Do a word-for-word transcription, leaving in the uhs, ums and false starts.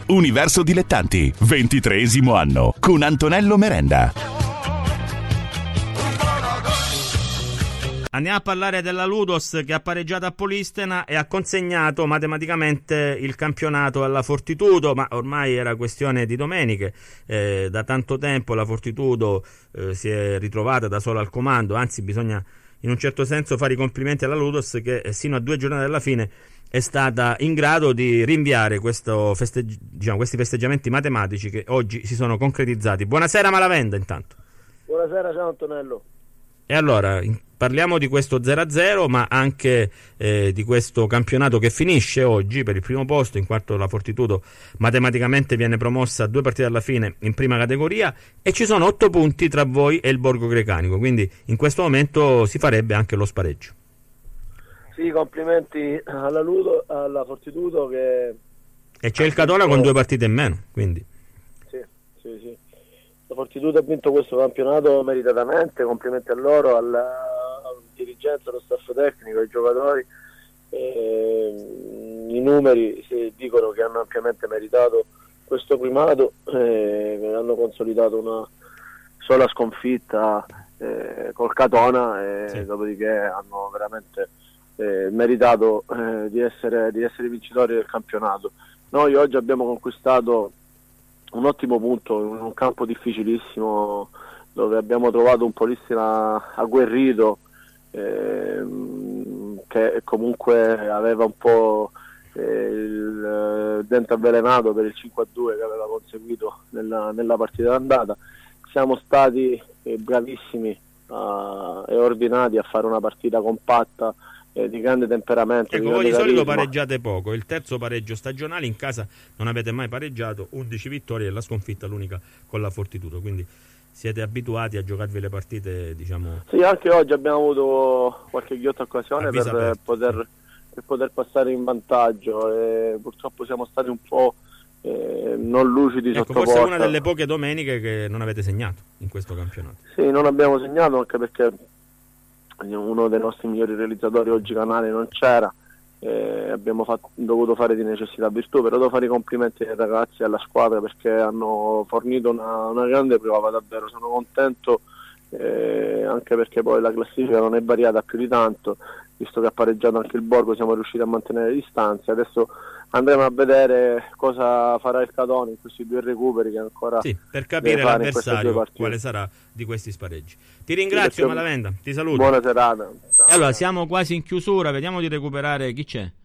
Universo Dilettanti, ventitreesimo anno, con Antonello Merenda. Andiamo a parlare della Ludos, che ha pareggiato a Polistena e ha consegnato matematicamente il campionato alla Fortitudo, ma ormai era questione di domeniche. Eh, da tanto tempo la Fortitudo eh, si è ritrovata da sola al comando, anzi bisogna in un certo senso fare i complimenti alla Ludos, che eh, sino a due giornate dalla fine è stata in grado di rinviare questo festeggi- diciamo, questi festeggiamenti matematici che oggi si sono concretizzati. Buonasera Malavenda intanto. Buonasera, ciao Antonello. E allora in- parliamo di questo zero a zero, ma anche eh, di questo campionato che finisce oggi per il primo posto, in quanto la Fortitudo matematicamente viene promossa a due partite alla fine in prima categoria, e ci sono otto punti tra voi e il Borgo Grecanico, quindi in questo momento si farebbe anche lo spareggio. Sì, complimenti alla Ludo, alla Fortitudo che... E c'è il Catona con due partite in meno, quindi... Sì, sì, sì. La Fortitudo ha vinto questo campionato meritatamente, complimenti a loro, alla, alla dirigenza, allo staff tecnico, ai giocatori. E, i numeri si dicono che hanno ampiamente meritato questo primato, e hanno consolidato una sola sconfitta eh, col Catona, e sì. Dopodiché hanno veramente eh, meritato eh, di essere, di essere vincitori del campionato. Noi oggi abbiamo conquistato un ottimo punto in un campo difficilissimo, dove abbiamo trovato un Polistena agguerrito, ehm, che comunque aveva un po' eh, il dente avvelenato per il cinque a due che aveva conseguito nella, nella partita d'andata. Siamo stati eh, bravissimi uh, e ordinati a fare una partita compatta, Eh, di grande temperamento. Ecco, voi di solito pareggiate poco, il terzo pareggio stagionale, in casa non avete mai pareggiato, undici vittorie e la sconfitta l'unica con la Fortitudo, quindi siete abituati a giocarvi le partite, diciamo... Sì, anche oggi abbiamo avuto qualche ghiotta occasione per poter, per poter passare in vantaggio, e purtroppo siamo stati un po' eh, non lucidi ecco, sotto forse porta. È una delle poche domeniche che non avete segnato in questo campionato. Sì, non abbiamo segnato anche perché uno dei nostri migliori realizzatori oggi, Canale, non c'era, eh, abbiamo fatto, dovuto fare di necessità virtù, però devo fare i complimenti ai ragazzi e alla squadra perché hanno fornito una, una grande prova, davvero sono contento, eh, anche perché poi la classifica non è variata più di tanto, visto che ha pareggiato anche il Borgo siamo riusciti a mantenere le distanze. Adesso andremo a vedere cosa farà il Catone in questi due recuperi che ancora sì, per capire l'avversario quale sarà di questi spareggi. Ti ringrazio, sì, Malavenda, ti saluto. Buona serata. Ciao. Allora siamo quasi in chiusura, vediamo di recuperare chi c'è.